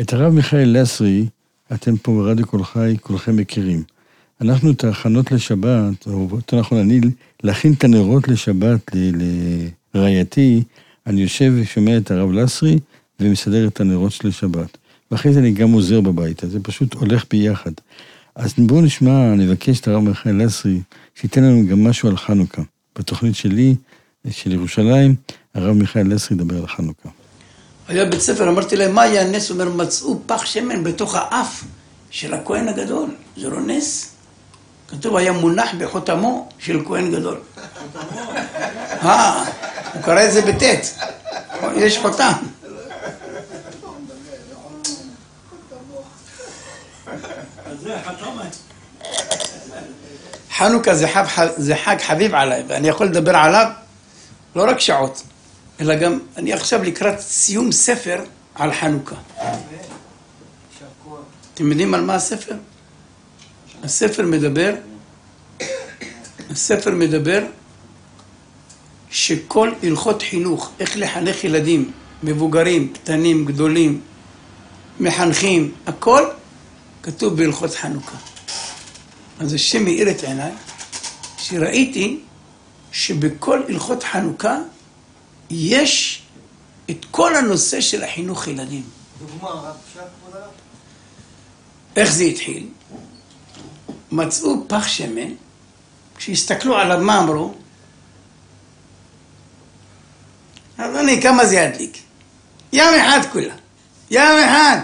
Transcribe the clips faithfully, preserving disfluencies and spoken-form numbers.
את הרב מיכאל לסרי, אתם פה ברדיו כל חי, כולכם מכירים. אנחנו את ההכנות לשבת, או יותר נכון, אני להכין את הנרות לשבת לרעייתי, אני יושב ושומע את הרב לסרי, ומסדר את הנרות של שבת. ואחרי זה אני גם עוזר בבית, אז זה פשוט הולך ביחד. אז בואו נשמע, אני מבקש את הרב מיכאל לסרי, שייתן לנו גם משהו על חנוכה. בתוכנית שלי, של ירושלים, הרב מיכאל לסרי ידבר על חנוכה. היה בית ספר, אמרתי להם, מה היה נס? הוא אומר, מצאו פח שמן בתוך האף של הכהן הגדול. זה לא נס? כתוב, היה מונח בחותמו של כהן גדול. אה, הוא קרא את זה בטט. יש חותם. חנוכה זה חג, זה חג חביב עליי, ואני יכול לדבר עליו לא רק שעות, אלא גם אני עכשיו לקראת סיום ספר על חנוכה. אתם יודעים על מה הספר? הספר מדבר, הספר מדבר שכל הלכות חינוך, איך לחנך ילדים, מבוגרים, קטנים, גדולים, מחנכים, הכל כתוב בהלכות חנוכה. אז השם מאיר את עיניי, שראיתי שבכל הלכות חנוכה יש את כל הנושא של החינוך ילדים. דוגמה, רב שק כבוד הרב? איך זה התחיל? מצאו פח שמן, כשהסתכלו עליו מה אמרו? אדוני, כמה זה ידליק? ים אחד כולה, ים אחד.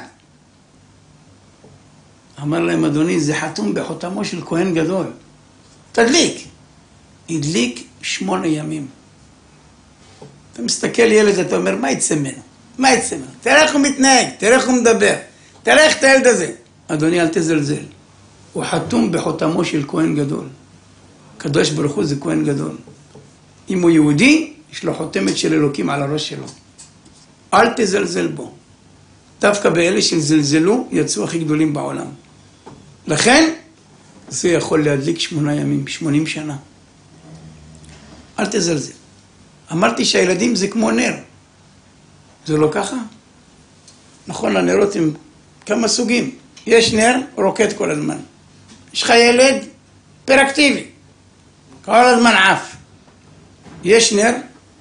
אמר להם, אדוני, זה חתום בחותמו של כהן גדול. תדליק. הדליק שמונה ימים. אתה מסתכל ילד, אתה אומר, מה יצא ממנו? מה יצא ממנו? תראה איך הוא מתנהג, תראה איך הוא מדבר. תראה איך את הילד הזה. אדוני, אל תזלזל. הוא חתום בחותמו של כהן גדול. קדוש ברוך הוא זה כהן גדול. אם הוא יהודי, יש לו חותמת של אלוקים על הראש שלו. אל תזלזל בו. דווקא באלה שזלזלו, יצאו הכי גדולים בעולם. לכן, זה יכול להדליק שמונה ימים, שמונים שנה. אל תזלזל. אמרתי שהילדים זה כמו נר. זה לא ככה? נכון, הנרות הם כמה סוגים. יש נר, רוקד כל הזמן. יש לך ילד, פרקטיבי. כל הזמן עף. יש נר,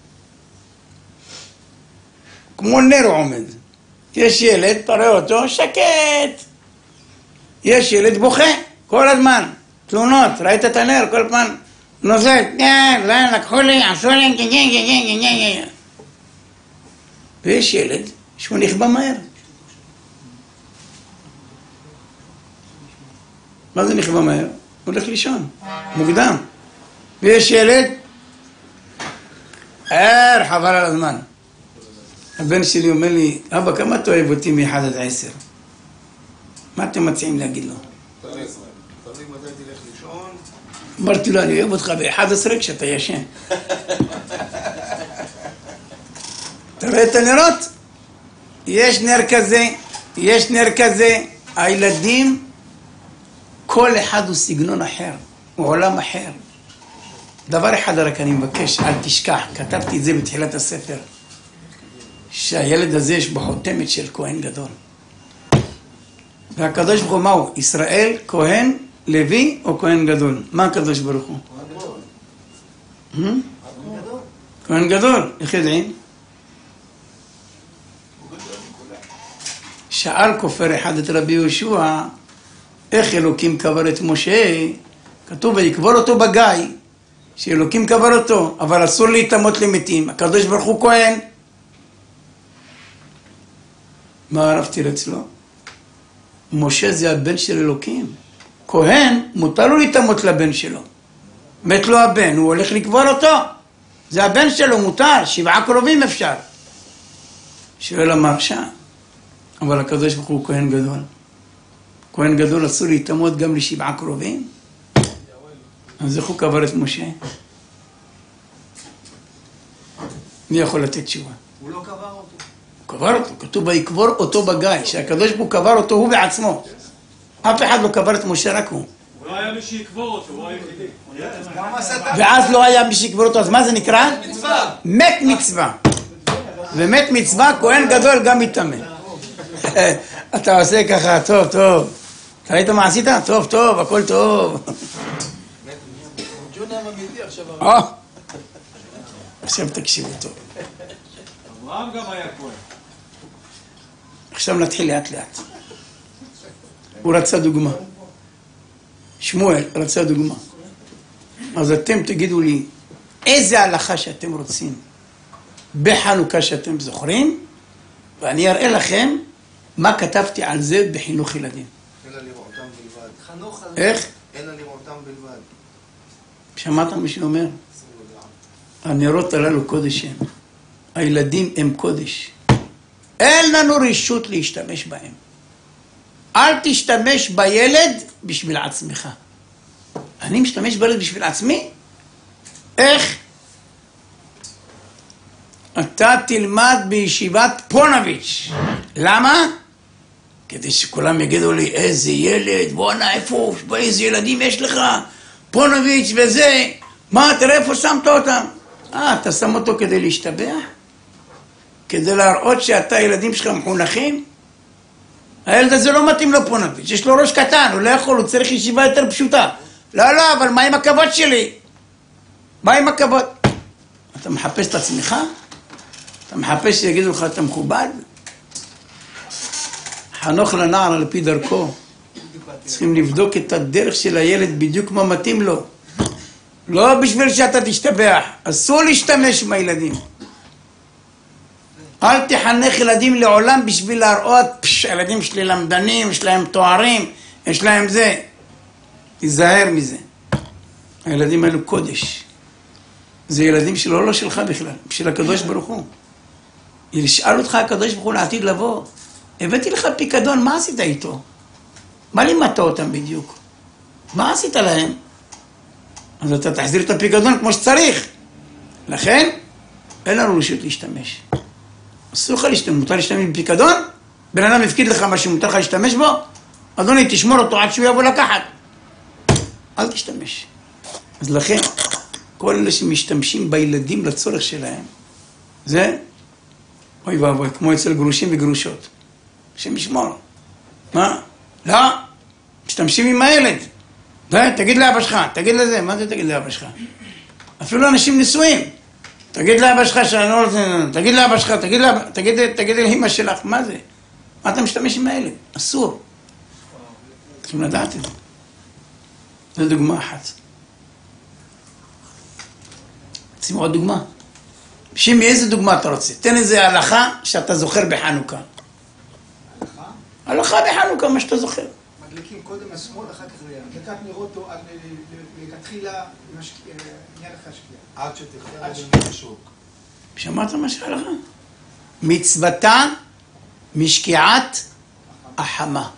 כמו נר הוא עומד. יש ילד, תראה אותו, שקט. יש ילד בוכה, כל הזמן. תלונות, ראית את הנר, כל פעם נוזל. לא, לקחו לי, עשו לי, ויש ילד שהוא נכבה מהר. מה זה נכבה מהר? הוא הולך לישון, מוקדם. ויש ילד, ער, חבל על הזמן. הבן שלי אומר לי, אבא, כמה אתה אוהב אותי מ-אחד עד עשר? מה אתם מציעים להגיד לו? תלוי מתי תלך לישון. אמרתי לו, אני אוהב אותך ב-אחד עשרה כשאתה ישן. אתה רואה את הנרות? יש נר כזה, יש נר כזה. הילדים, כל אחד הוא סגנון אחר, הוא עולם אחר. דבר אחד רק אני מבקש, אל תשכח, כתבתי את זה בתחילת הספר. שהילד הזה יש בחותמת של כהן גדול. והקדוש ברוך הוא מהו? ישראל, כהן, לוי או כהן גדול? מה הקדוש ברוך הוא? כהן גדול. איך יודעים? שאל כופר אחד את רבי יהושע, איך אלוקים קבר את משה? כתוב ויקבור אותו בגיא, שאלוקים קבר אותו, אבל אסור להתאמות למתים. הקדוש ברוך הוא כהן. מה הרב תירץ לו? משה זה הבן של אלוקים. כהן, מותר לו להתאמות לבן שלו. מת לו הבן, הוא הולך לקבור אותו. זה הבן שלו, מותר, שבעה קרובים אפשר. שואל המרשע. אבל הקדוש ברוך הוא כהן גדול. כהן גדול אסור להתאמות גם לשבעה קרובים? אז איך הוא קבר את משה? מי יכול לתת תשובה? הוא לא קבר אותו. הוא קבר אותו, כתוב ויקבור אותו בגיא, שהקדוש ברוך הוא קבר אותו הוא בעצמו. אף אחד לא קבר את משה, רק הוא. הוא לא היה מי שיקבור אותו, הוא היחידי. ואז לא היה מי שיקבור אותו, אז מה זה נקרא? מצווה. מת מצווה. ומת מצווה, כהן גדול גם מתאמן. אתה עושה ככה, טוב, טוב. אתה ראית מה עשית? טוב, טוב, הכל טוב. ג'וני הממיתי עכשיו... אה, עכשיו תקשיבו טוב. אברהם גם היה כהן. עכשיו נתחיל לאט לאט. הוא רצה דוגמה. שמואל רצה דוגמה. אז אתם תגידו לי, איזה הלכה שאתם רוצים בחנוכה שאתם זוכרים, ואני אראה לכם מה כתבתי על זה בחינוך ילדים. אלא לראותם בלבד. חנוך... איך? אלא לראותם בלבד. שמעת מה שהוא אומר? הנרות הללו קודש הם. הילדים הם קודש. אין לנו רשות להשתמש בהם. אל תשתמש בילד בשביל עצמך. אני משתמש בילד בשביל עצמי? איך? אתה תלמד בישיבת פונוביץ'. למה? כדי שכולם יגידו לי, איזה ילד, בואנה, איפה, איזה ילדים יש לך? פונוביץ' וזה, מה, תראה איפה שמת אותם? אה, אתה שם אותו כדי להשתבח? כדי להראות שאתה, ילדים שלך מחונכים? הילד הזה לא מתאים לו פונוביץ', יש לו ראש קטן, הוא לא יכול, הוא צריך ישיבה יותר פשוטה. לא, לא, אבל מה עם הכבוד שלי? מה עם הכבוד? אתה מחפש את עצמך? אתה מחפש שיגידו לך, אתה מכובד? חנוך לנער על פי דרכו. צריכים לבדוק את הדרך של הילד בדיוק מה מתאים לו. לא בשביל שאתה תשתבח. אסור להשתמש עם הילדים. אל תחנך ילדים לעולם בשביל להראות, פש, הילדים שלי למדנים, יש להם תוארים, יש להם זה. תיזהר מזה. הילדים האלו קודש. זה ילדים שלו, לא שלך בכלל, בשביל הקדוש ברוך הוא. ישאל אותך הקדוש ברוך הוא לעתיד לבוא. הבאתי לך פיקדון, מה עשית איתו? מה לימדת אותם בדיוק? מה עשית להם? אז אתה תחזיר את הפיקדון כמו שצריך. לכן, אין לנו רשות להשתמש. אסור לך להשתמש, מותר להשתמש בפיקדון? בן אדם הפקיד לך משהו, מותר לך להשתמש בו? אדוני, תשמור אותו עד שהוא יבוא לקחת. אל תשתמש. אז לכן, כל אלה שמשתמשים בילדים לצורך שלהם, זה, אוי ואבוי, כמו אצל גרושים וגרושות. השם ישמור. מה? לא, משתמשים עם הילד. די, תגיד לאבא שלך, תגיד לזה, מה זה תגיד לאבא שלך? אפילו אנשים נשואים. תגיד לאבא שלך שאני לא רוצה, תגיד לאבא שלך, תגיד לאבא, תגיד, תגיד לאמא שלך, מה זה? מה אתה משתמש עם הילד? אסור. צריכים לדעת את זה. זו דוגמה אחת. שימו עוד דוגמה. שימי, איזה דוגמה אתה רוצה? תן איזה הלכה שאתה זוכר בחנוכה. הלכה? הלכה בחנוכה, מה שאתה זוכר. מדליקים קודם השמאל, אחר כך הדלקת נרות לכתחילה עניין החשקיעה. עד שתכלה רגל בשוק. שמעת מה שהלכה? מצוותה משקיעת החמה.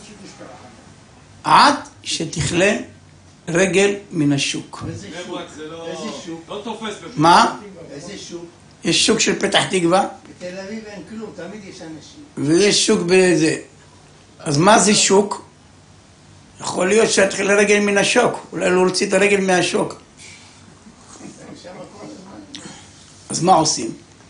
עד שתכלה רגל מן השוק. איזה שוק? לא תופס בפתח. מה? איזה שוק? יש שוק של פתח תקווה, בתל אביב אין כלום, תמיד יש אנשים. ויש שוק בזה. אז מה זה שוק? יכול להיות שתכלה רגל מן השוק. אולי לא רוצים את הרגל מהשוק. אז מה עושים?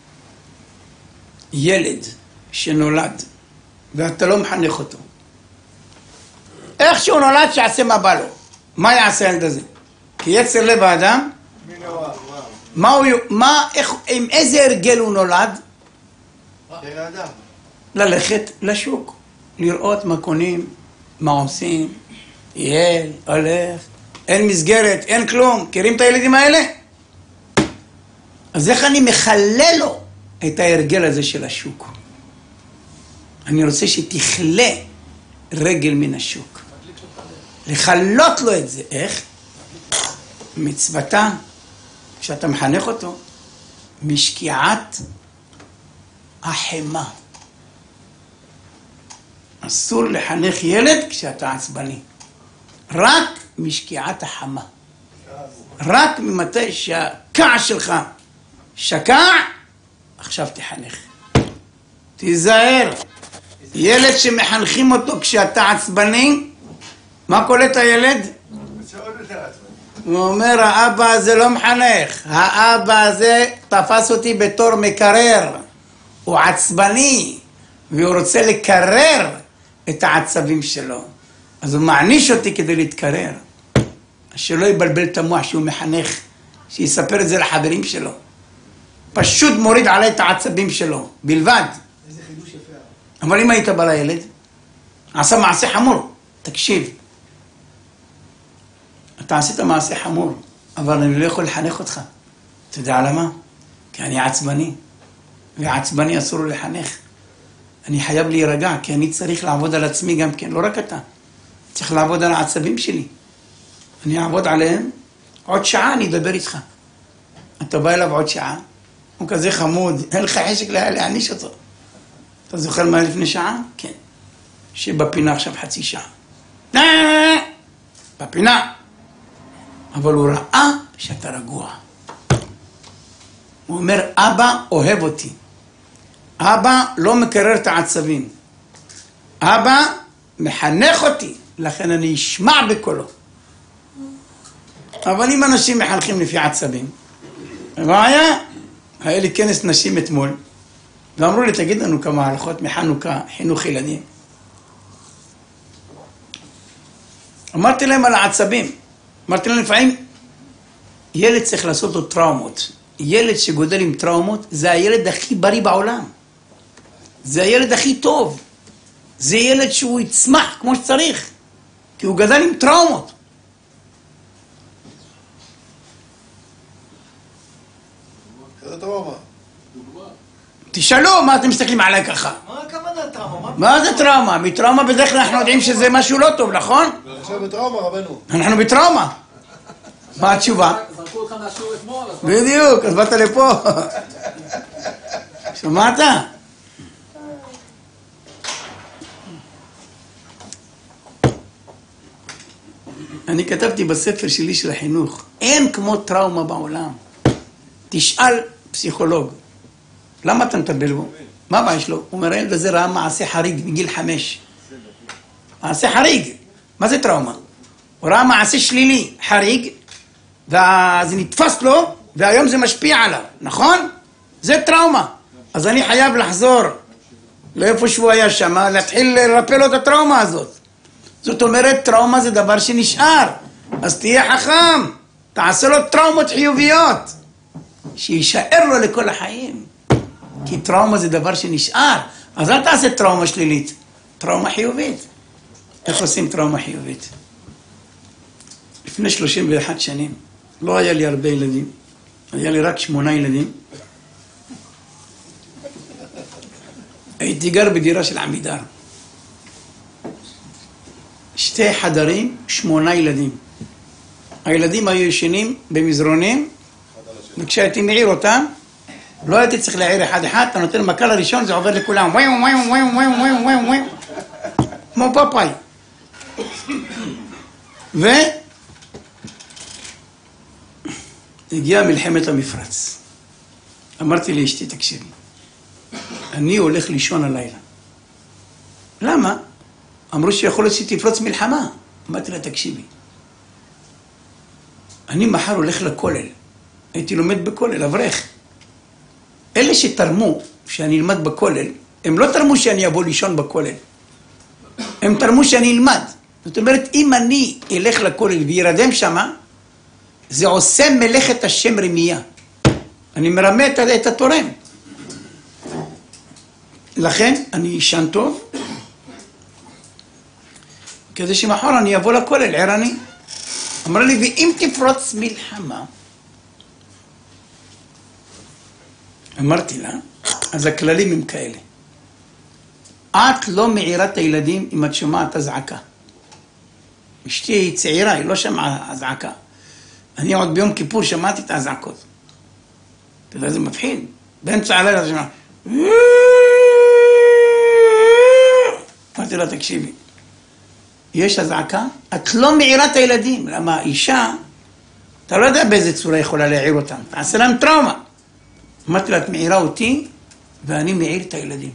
ילד שנולד, ואתה לא מחנך אותו. איך שהוא נולד שיעשה מה בא לו. מה יעשה הילד הזה? כי יצר לב האדם, מה הוא, מה, איך, עם איזה הרגל הוא נולד? ללכת לשוק, לראות מה קונים, מה עושים, יהיה, הולך, אין מסגרת, אין כלום. מכירים את הילדים האלה? אז איך אני מחלל לו את ההרגל הזה של השוק? אני רוצה שתכלה רגל מן השוק. לחלות לו את זה. איך? מצוותה, כשאתה מחנך אותו, משקיעת החמה. אסור לחנך ילד כשאתה עצבני. רק משקיעת החמה. רק ממתי שהכעס שלך שקע, עכשיו תחנך. תיזהר. ילד שמחנכים אותו כשאתה עצבני, מה קולט הילד? הוא אומר, האבא הזה לא מחנך. האבא הזה תפס אותי בתור מקרר. הוא עצבני. והוא רוצה לקרר את העצבים שלו. אז הוא מעניש אותי כדי להתקרר. שלא יבלבל את המוח שהוא מחנך, שיספר את זה לחברים שלו. פשוט מוריד עליי את העצבים שלו, בלבד. איזה חידוש יפה. אבל אם היית בא לילד, עשה מעשה חמור, תקשיב. אתה עשית מעשה חמור, אבל אני לא יכול לחנך אותך. אתה יודע למה? כי אני עצבני, ועצבני אסור לו לחנך. אני חייב להירגע, כי אני צריך לעבוד על עצמי גם כן, לא רק אתה. צריך לעבוד על העצבים שלי. אני אעבוד עליהם, עוד שעה אני אדבר איתך. אתה בא אליו עוד שעה, הוא כזה חמוד, אין לך חשק להעניש אותו. אתה זוכר מה לפני שעה? כן. שבפינה עכשיו חצי שעה. בפינה. אבל הוא ראה שאתה רגוע. הוא אומר, אבא אוהב אותי. אבא לא מקרר את העצבים. אבא מחנך אותי, לכן אני אשמע בקולו. אבל אם אנשים מחנכים לפי עצבים, בעיה, היה לי כנס נשים אתמול, ואמרו לי, תגיד לנו כמה הלכות מחנוכה, חינוך ילדים. אמרתי להם על העצבים. אמרתי להם, לפעמים, ילד צריך לעשות לו טראומות. ילד שגודל עם טראומות, זה הילד הכי בריא בעולם. זה הילד הכי טוב. זה ילד שהוא יצמח כמו שצריך, כי הוא גדל עם טראומות. איזה טראומה? תשאלו, מה אתם מסתכלים עליי ככה? מה הכוונה טראומה? מה זה טראומה? מטראומה בדרך כלל אנחנו יודעים שזה משהו לא טוב, נכון? עכשיו בטראומה, רבנו. אנחנו בטראומה. מה התשובה? זרקו אותך מהשיעור אתמול, אז... בדיוק, אז באת לפה. שמעת? אני כתבתי בספר שלי של החינוך, אין כמו טראומה בעולם. תשאל פסיכולוג, למה אתה מטפל בו? מה הבעיה שלו? הוא אומר, הילד הזה ראה מעשה חריג בגיל חמש. מעשה חריג. מה זה טראומה? הוא ראה מעשה שלילי, חריג, וזה נתפס לו, והיום זה משפיע עליו, נכון? זה טראומה. אז אני חייב לחזור לאיפה שהוא היה שם, להתחיל לרפא לו את הטראומה הזאת. זאת אומרת, טראומה זה דבר שנשאר. אז תהיה חכם, תעשה לו טראומות חיוביות, שישאר לו לכל החיים. כי טראומה זה דבר שנשאר. אז אל תעשה טראומה שלילית, טראומה חיובית. איך עושים טראומה חיובית? לפני שלושים ואחת שנים, לא היה לי הרבה ילדים, היה לי רק שמונה ילדים. הייתי גר בדירה של עמידר. שתי חדרים, שמונה ילדים. הילדים היו ישנים במזרונים, וכשהייתי מעיר אותם, לא הייתי צריך להעיר אחד אחד, אתה נותן מכה לראשון, זה עובר לכולם. וואי וואי וואי וואי וואי וואי וואי. כמו פאפאי. ו... הגיעה מלחמת המפרץ. אמרתי לאשתי, תקשיבי, אני הולך לישון הלילה. למה? אמרו שיכול להיות שתפרוץ מלחמה. אמרתי לה, תקשיבי, אני מחר הולך לכולל. הייתי לומד בכולל, אברך. אלה שתרמו שאני אלמד בכולל, הם לא תרמו שאני אבוא לישון בכולל. הם תרמו שאני אלמד. זאת אומרת, אם אני אלך לכולל וירדם שמה, זה עושה מלאכת השם רמייה. אני מרמה את, את התורם. לכן אני ישן טוב, כדי שמחר אני אבוא לכולל, ערני. אמר לי, ואם תפרוץ מלחמה, אמרתי לה, אז הכללים הם כאלה. את לא מעירה את הילדים אם את שומעת הזעקה. אשתי היא צעירה, היא לא שמעה הזעקה. אני עוד ביום כיפור שמעתי את הזעקות. אתה יודע, זה מפחיד. באמצע הלילה זה שמע. אמרתי לה, תקשיבי, יש הזעקה, את לא מעירה את הילדים. למה אישה, אתה לא יודע באיזה צורה יכולה להעיר אותם. תעשה להם טראומה. אמרתי לה, את מעירה אותי, ואני מעיר את הילדים.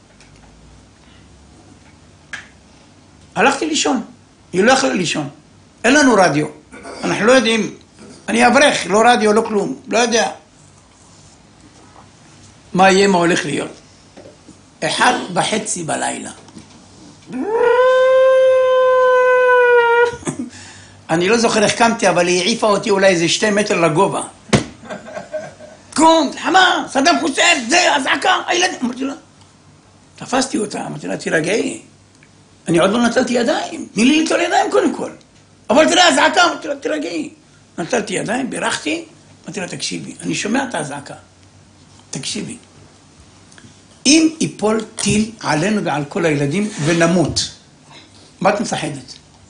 הלכתי לישון. היא לא יכולה לישון. אין לנו רדיו. אנחנו לא יודעים. אני אברך, לא רדיו, לא כלום. לא יודע. מה יהיה, מה הולך להיות. אחד וחצי בלילה. אני לא זוכר איך קמתי, אבל היא העיפה אותי אולי איזה שתי מטר לגובה. קום, חמה, סדאם חוסיין, זה, הזעקה, הילדים. אמרתי לה, תפסתי אותה, אמרתי לה, תירגעי. אני עוד לא נטלתי ידיים, תני לי ליטול ידיים קודם כל. אבל תראה, הזעקה, אמרתי לה, תירגעי. נטלתי ידיים, בירכתי, אמרתי לה, תקשיבי, אני שומע את הזעקה. תקשיבי. אם ייפול טיל עלינו ועל כל הילדים ונמות, מה את מפחדת?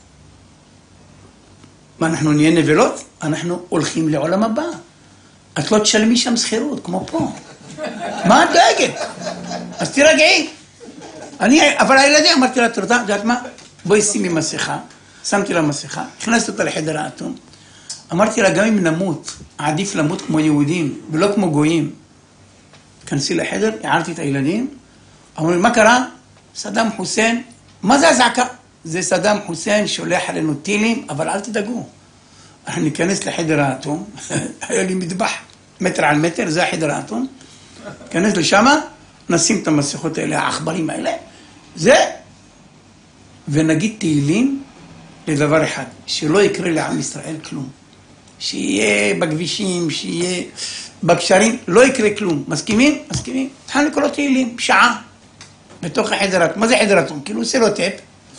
מה, אנחנו נהיה נבלות? אנחנו הולכים לעולם הבא. את לא תשלמי שם שכירות, כמו פה. מה את דואגת? אז תירגעי. אני, אבל הילדים, אמרתי לה, תודה, יודעת מה? בואי שימי מסכה. שמתי לה מסכה, הכנסתי אותה לחדר האטום. אמרתי לה, גם אם נמות, עדיף למות כמו יהודים, ולא כמו גויים. כנסי לחדר, הערתי את הילדים, אמרו לי, מה קרה? סדאם חוסיין, מה זה הזעקה? זה סדאם חוסיין שולח עלינו טילים, אבל אל תדאגו. אנחנו ניכנס לחדר האטום, היה לי מטבח מטר על מטר, זה החדר האטום, ניכנס לשם, נשים את המסכות האלה, העכברים האלה, זה, ונגיד תהילים לדבר אחד, שלא יקרה לעם ישראל כלום. שיהיה בכבישים, שיהיה בקשרים, לא יקרה כלום. מסכימים? מסכימים. התחלנו לקרוא תהילים, שעה, בתוך החדר האטום. מה זה חדר האטום? כאילו סלוטייפ.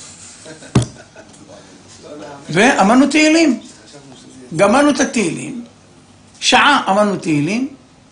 ואמרנו תהילים. גמרנו את התהילים, שעה אמרנו תהילים,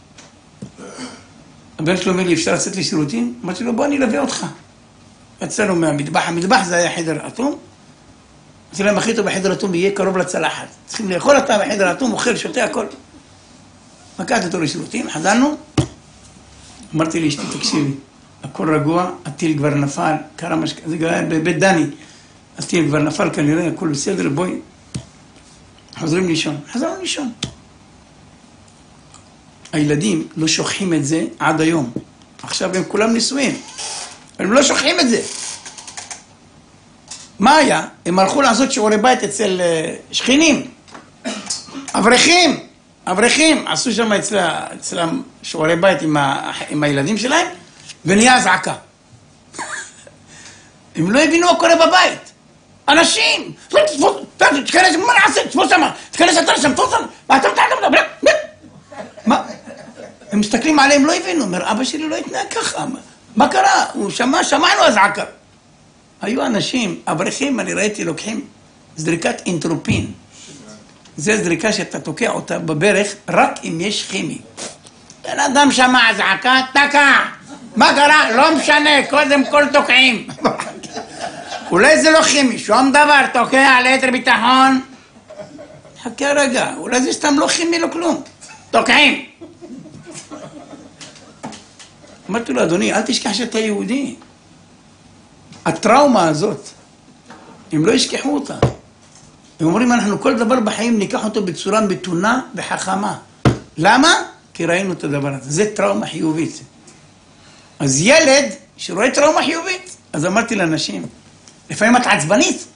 הבן שלו אומר לי, אפשר לצאת לשירותים? אמרתי לו, בוא אני אלווה אותך. יצאנו מהמטבח, המטבח זה היה חדר אטום, אמרתי להם, הכי טוב בחדר אטום יהיה קרוב לצלחת. צריכים לאכול אותה בחדר אטום, אוכל, שותה, הכל. מקעתי אותו לשירותים, חזרנו, אמרתי לי, אשתי, תקשיבי, הכל רגוע, הטיל כבר נפל, קרה משק... זה היה בבית דני, הטיל כבר נפל כנראה, הכל בסדר, בואי. חוזרים לישון, חזרנו לישון. הילדים לא שוכחים את זה עד היום. עכשיו הם כולם נישואים. הם לא שוכחים את זה. מה היה? הם הלכו לעשות שיעורי בית אצל שכנים. אברכים. אברכים. עשו שם אצלה, אצלם שיעורי בית עם, ה, עם הילדים שלהם, ונהיה זעקה. הם לא הבינו מה קורה בבית. אנשים, תכנס, מה נעשה? תפוס שם, תכנס אתה לשם, תפוס שם, מה אתה מתעד? מה? הם מסתכלים עליהם, לא הבינו, אומר, אבא שלי לא התנהג ככה, מה קרה? הוא שמע, שמענו הזעקה. היו אנשים, אברכים, אני ראיתי, לוקחים זריקת אינטרופין. זה זריקה שאתה תוקע אותה בברך, רק אם יש כימי. בן אדם שמע זעקה, תקע. מה קרה? לא משנה, קודם כל תוקעים. אולי זה לא כימי, שום דבר, תוקע ליתר ביטחון. חכה רגע, אולי זה סתם לא כימי, לא כלום. תוקעים. אמרתי לו, אדוני, אל תשכח שאתה יהודי. הטראומה הזאת, הם לא ישכחו אותה. הם אומרים, אנחנו כל דבר בחיים ניקח אותו בצורה מתונה וחכמה. למה? כי ראינו את הדבר הזה. זה טראומה חיובית. אז ילד שרואה טראומה חיובית, אז אמרתי לאנשים, לפעמים את עצבנית.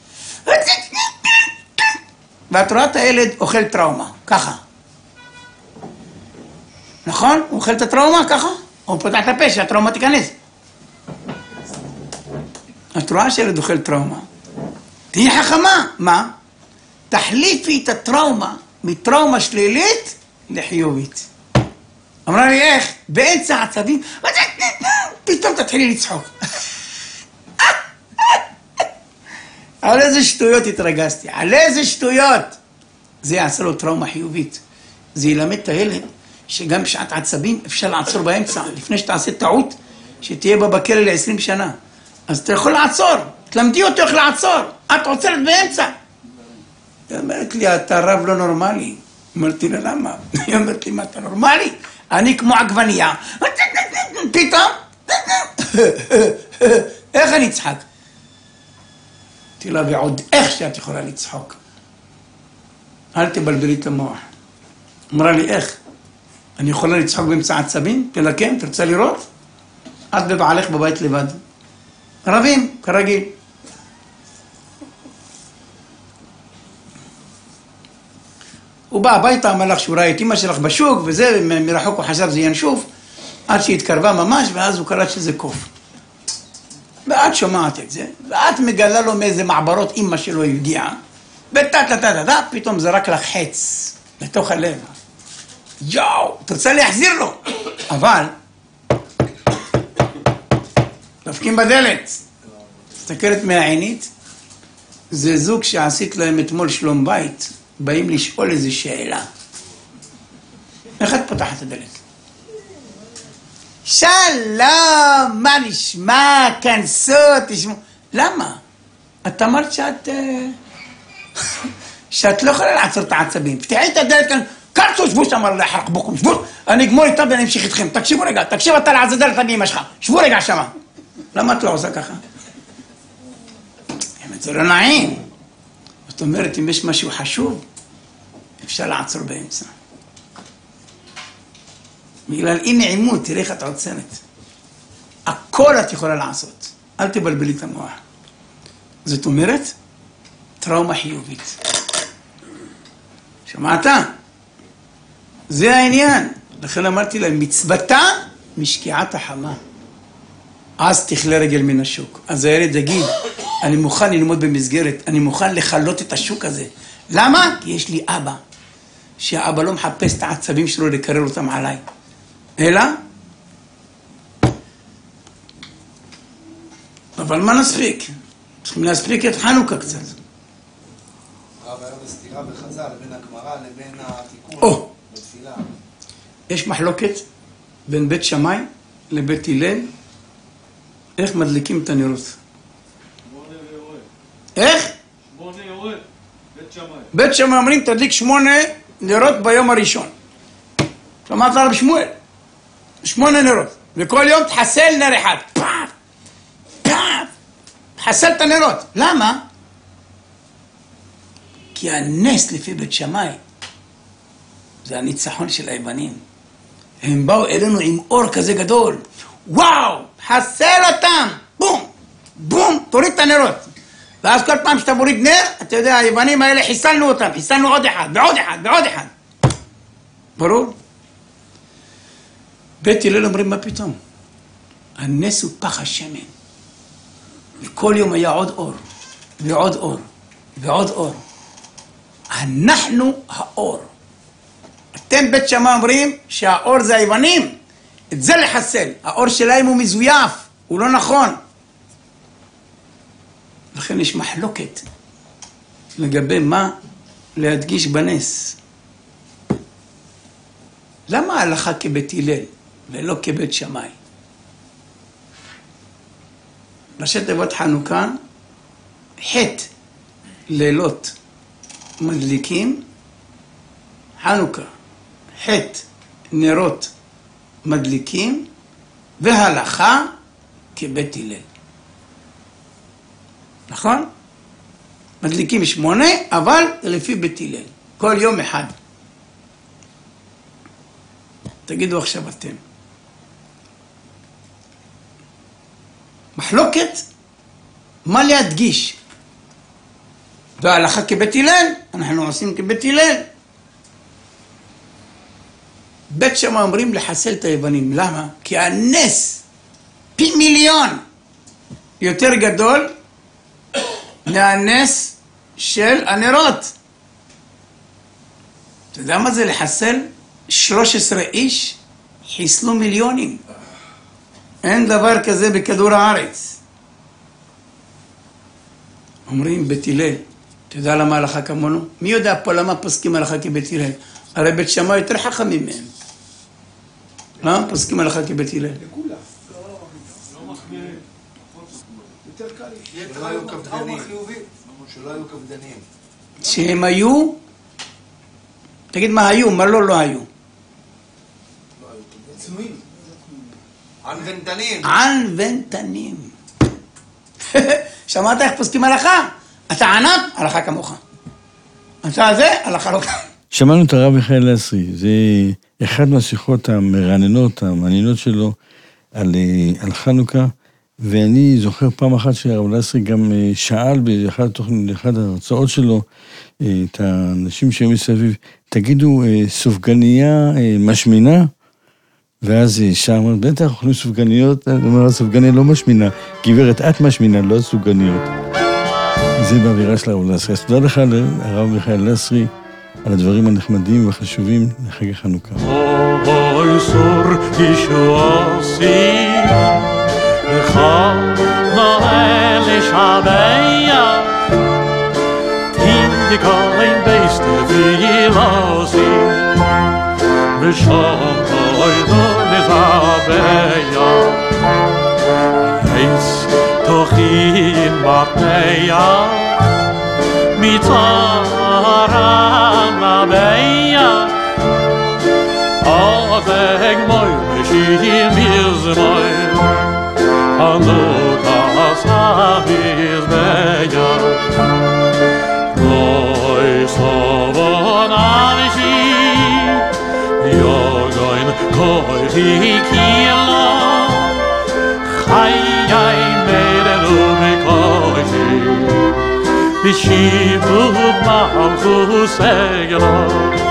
ואת רואה את הילד אוכל טראומה, ככה. נכון? הוא אוכל את הטראומה ככה? הוא פותח את הפה שהטראומה תיכנס. את רואה שילד אוכל טראומה. תהי חכמה. מה? תחליפי את הטראומה מטראומה שלילית לחיובית. אמרה לי, איך? באמצע עצבים, פתאום תתחילי לצחוק. על איזה שטויות התרגזתי, על איזה שטויות. זה יעשה לו טראומה חיובית. זה ילמד את הילד שגם בשעת עצבים אפשר לעצור באמצע, לפני שתעשה טעות, שתהיה בה בכלא ל-עשרים שנה. אז אתה יכול לעצור, תלמדי אותו איך לעצור, את עוצרת באמצע. היא אומרת לי, אתה רב לא נורמלי. אמרתי לה, למה? היא אומרת לי, מה אתה נורמלי? אני כמו עגבנייה. פתאום, איך אני אצחק? אמרתי לה, ועוד איך שאת יכולה לצחוק. אל תבלבלי את המוח. אמרה לי, איך? אני יכולה לצחוק באמצע עצבים? תלה כן, תרצה לראות? את בבעלך בבית לבד. רבים, כרגיל. הוא בא הביתה, אמר לך שהוא ראה את אמא שלך בשוק, וזה, מרחוק הוא חשב זה ינשוף, עד שהתקרבה ממש, ואז הוא קרא שזה קוף. ואת שומעת את זה, ואת מגלה לו מאיזה מעברות אמא שלו הגיעה, וטה-טה-טה-טה, פתאום זה רק לך חץ, לתוך הלב. יואו, אתה רוצה להחזיר לו. אבל, דפקים בדלת. תסתכלת מהעינית, זה זוג שעשית להם אתמול שלום בית, באים לשאול איזו שאלה. איך את פותחת את הדלת? שלום, מה נשמע? כנסו, תשמעו. למה? את אמרת שאת... שאת לא יכולה לעצור את העצבים. פתחי את הדלת כאן, כנסו, שבו שם, אללה יחרק בוקם, שבו. אני אגמור איתה ואני אמשיך איתכם. תקשיבו רגע, תקשיב אתה לעז הדלת אני אמא שלך. שבו רגע שמה. למה את לא עושה ככה? זה לא נעים. זאת אומרת, אם יש משהו חשוב, אפשר לעצור באמצע. בגלל אי נעימות, תראה איך את עוצרת. הכל את יכולה לעשות. אל תבלבלי את המוח. זאת אומרת, טראומה חיובית. שמעת? זה העניין. לכן אמרתי להם, מצוותה משקיעת החמה. אז תכלה רגל מן השוק. אז הילד יגיד, אני מוכן ללמוד במסגרת, אני מוכן לחלות את השוק הזה. למה? כי יש לי אבא, שהאבא לא מחפש את העצבים שלו לקרר אותם עליי. אלא? אבל מה נספיק? צריכים להספיק את חנוכה קצת. הרב היה בסתירה בחז"ל בין הגמרא לבין התיקון או! בתפילה. יש מחלוקת בין בית שמאי לבית הלל, איך מדליקים את הנרות. שמונה ויורד. איך? שמונה יורד. בית שמאי. בית שמאי אומרים, תדליק שמונה נרות ביום הראשון. שמעת הרב שמואל? שמונה נרות. וכל יום תחסל נר אחד. פאפ! פאפ! תחסל את הנרות. למה? כי הנס לפי בית שמאי זה הניצחון של היוונים. הם באו אלינו עם אור כזה גדול. וואו! חסל אותם! בום! בום! תוריד את הנרות. ואז כל פעם שאתה מוריד נר, אתה יודע, היוונים האלה חיסלנו אותם. חיסלנו עוד אחד, ועוד אחד, ועוד אחד. ברור? בית הלל אומרים, מה פתאום? הנס הוא פח השמן. וכל יום היה עוד אור, ועוד אור, ועוד אור. אנחנו האור. אתם בית שמאי אומרים שהאור זה היוונים. את זה לחסל. האור שלהם הוא מזויף, הוא לא נכון. לכן יש מחלוקת לגבי מה להדגיש בנס. למה ההלכה כבית הלל ולא כבית שמאי? ראשי תיבות חנוכה, חטא לילות מדליקים, חנוכה, חטא נרות מדליקים, והלכה כבית הלל. נכון? מדליקים שמונה, אבל לפי בית הלל. כל יום אחד. תגידו עכשיו אתם. מחלוקת, מה להדגיש? וההלכה כבית הלל, אנחנו עושים כבית הלל. בית שמאי אומרים לחסל את היוונים. למה? כי הנס פי מיליון יותר גדול מהנס של הנרות. אתה יודע מה זה לחסל? שלוש עשרה איש חיסלו מיליונים. אין דבר כזה בכדור הארץ. אומרים בית הלל, אתה יודע למה הלכה כמונו? מי יודע פה למה פוסקים הלכה כבית הלל? הרי בית שמאי יותר חכמים מהם. למה פוסקים הלכה כבית הלל? לכולם. לא מחמירים. יותר קל. שלא היו קפדנים. שלא היו קפדנים. שהם היו, תגיד מה היו, מה לא לא היו. צנועים. ענוונתנים. ענוונתנים. שמעת איך פוסקים הלכה? אתה ענב, הלכה כמוך. אתה זה, הלכה לא כמוך. שמענו את הרב מיכאל לסרי, זה אחד מהשיחות המרעננות, המעניינות שלו על, על חנוכה, ואני זוכר פעם אחת שהרב לסרי גם שאל באחד ההרצאות שלו את האנשים שהיו מסביב, תגידו, סופגניה משמינה? ואז אישה אומרת, בטח, אוכלים סופגניות, אני אומר, הסופגניה לא משמינה, גברת, את משמינה, לא סופגניות. זה באווירה של הרב לסרי. אז תודה לך, הרב מיכאל לסרי, על הדברים הנחמדים והחשובים לחג החנוכה. אוי סור ישועסי, לך נועל לשבח, תינדיקאים בסטה וילוסי, ושם אוידו נזבח, יס תוכין מתניה, מצערם נביה, אבק מוי משיר מזמוי, חנות עשה מזביה, רוי סובון אנשי, יוגוין כוי קילו, חיי מדנו מקוישי, בשיבוב מלכוס עגלה,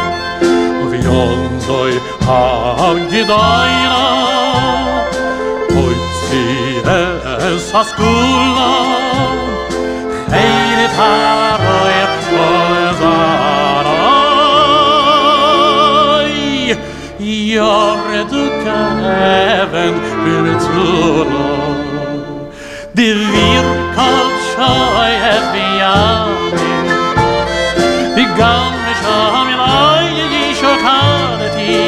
ויונזוי הגדיינה, הויצי אס הסגולה, חיינת הרוי וזרוי, יורדו כאבן במצולו, דביר כל שוי הביאמי, וגם משם אליי ישוקדתי,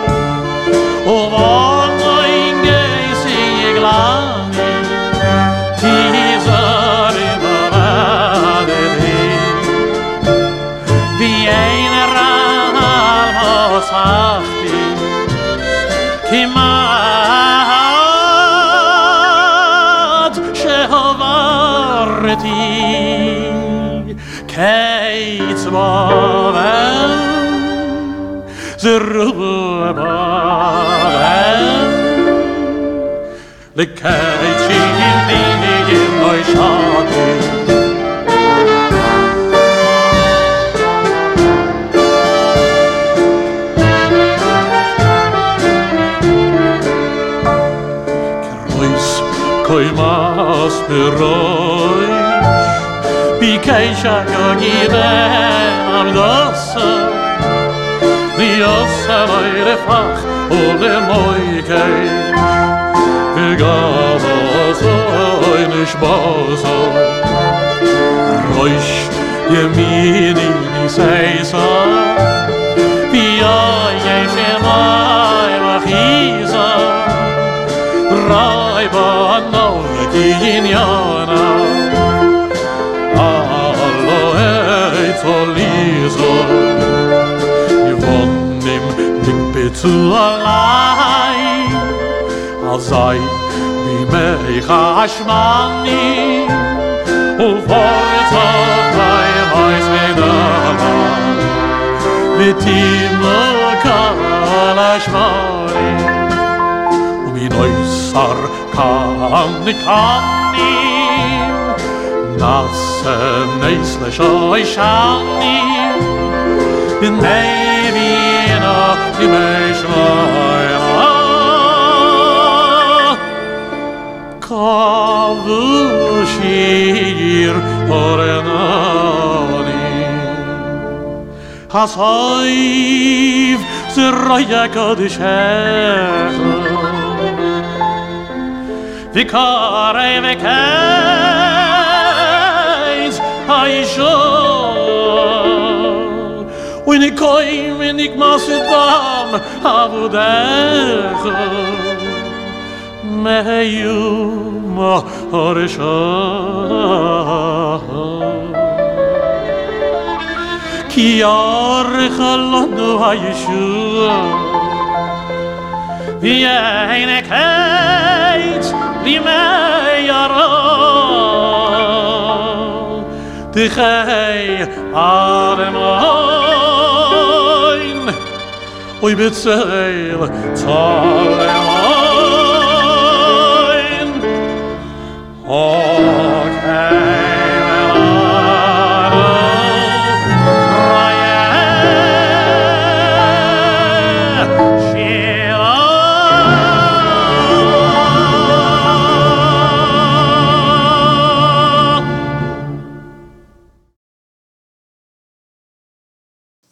ובעלי גייסי יגלמי, תזרי מרדתי, ואין רעל מוספתי, כמעט שהוברתי, קיץ בבל, זרוע בבל, לקיץ שימדיני אוי שתי. כרויס קוימאס ברויש, ביקיישה יגיבן עמדוסה, ליוסה וירפח ולמויקי, וגם עזוי נשבוסה, רויש ימיני ניסייסה, ויאי ישמי מחיזה, ראי בנו לקניינה, אלוהי צוליזו, יבונים נקפצו עליי, אזי בימי חשמני, ופורצותי מייסנמה, ותימוקה לשמרי, ומינוי שר קמני קמני, נעשה נס לשוי שני, נבינה ימי שמיינה, קבו שיר אורנני, הסייב זרעי קודשך, וקראי וקייס האישו, ונקוי ונקמס דם עבודך, מהיום הרשע, כי יארך לנו הישוע, והנה קיץ לימי ירון, תחי אדמין, אוי בצל צלמין, אוקיי ולנו ריה, שירה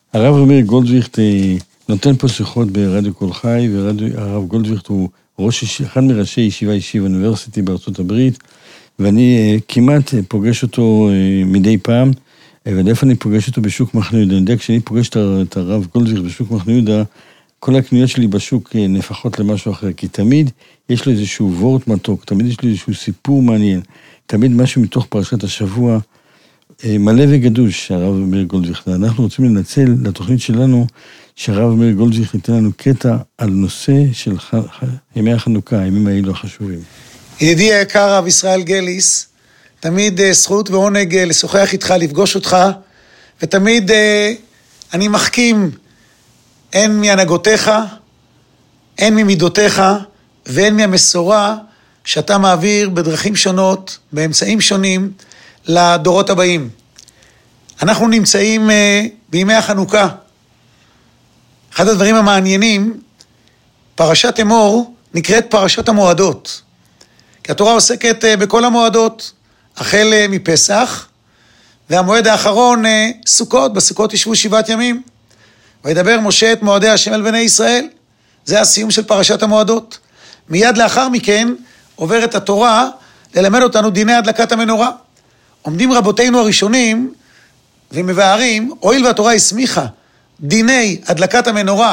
הרב מאיר גולדוויכט נותן פה שיחות ברדיו קול חי, והרב גולדוויכט הוא ראש, אחד מראשי ישיבה ישיב אוניברסיטי בארצות הברית, ואני כמעט פוגש אותו מדי פעם, ולאיפה אני פוגש אותו בשוק מחנה יהודה. אני יודע, כשאני פוגש את הרב גולדוויכט בשוק מחנה יהודה, כל הקניות שלי בשוק נפחות למשהו אחר, כי תמיד יש לו איזשהו וורט מתוק, תמיד יש לו איזשהו סיפור מעניין, תמיד משהו מתוך פרשת השבוע, מלא וגדוש שהרב מאיר גולדוויכט. אנחנו רוצים לנצל לתוכנית שלנו, שהרב מאיר גולדוויכט ניתן לנו קטע על נושא של ימי החנוכה, הימים האלו החשובים. ידידי היקר רב ישראל גליס, תמיד זכות ועונג לשוחח איתך, לפגוש אותך, ותמיד אני מחכים הן מהנהגותיך, הן ממידותיך, והן מהמסורה שאתה מעביר בדרכים שונות, באמצעים שונים, לדורות הבאים. אנחנו נמצאים בימי החנוכה. אחד הדברים המעניינים, פרשת אמור נקראת פרשת המועדות. כי התורה עוסקת בכל המועדות, החל מפסח, והמועד האחרון סוכות, בסוכות ישבו שבעת ימים. וידבר משה את מועדי השם אל בני ישראל. זה הסיום של פרשת המועדות. מיד לאחר מכן עוברת התורה ללמד אותנו דיני הדלקת המנורה. עומדים רבותינו הראשונים ומבארים, הואיל והתורה הסמיכה דיני הדלקת המנורה